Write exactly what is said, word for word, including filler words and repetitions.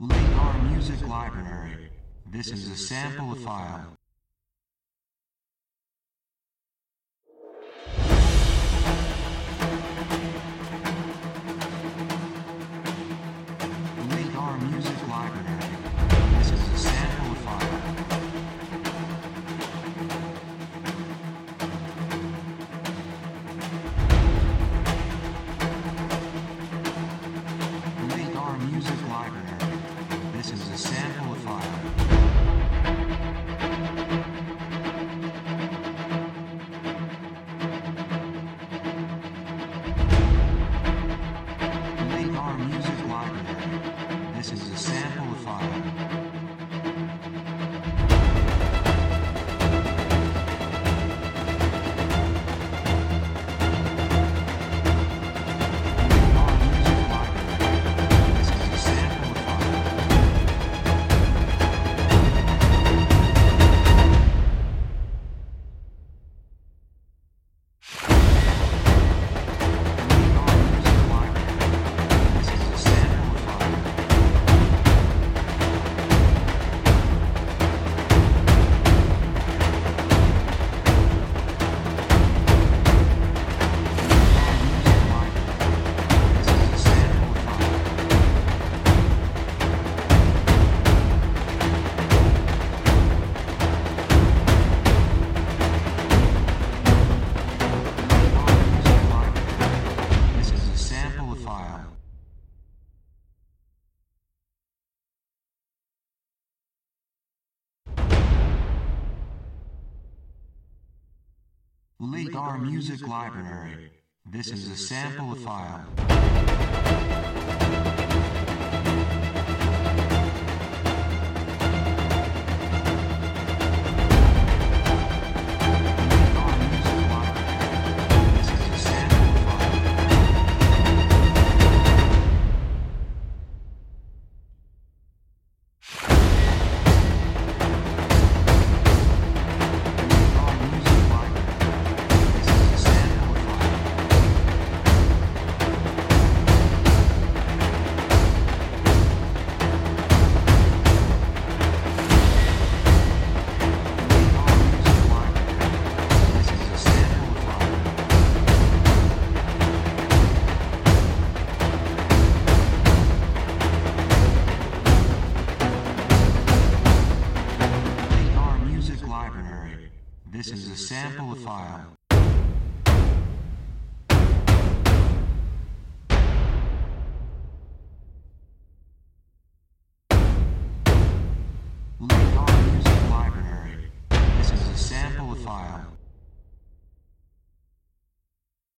Lakar Music Library. This is a sample file. Lakar Music Library. This is a sample file. Lakar Music Library. This is a sample file. Lakar Music Library. This is a sample file. Lakar Music Library. This is a sample file. Lakar Music Library. This is a sample file. Lakar Music Library. This is a sample file. Lakar Music Library. This is a sample file. Lakar Music Library. This is a sample file.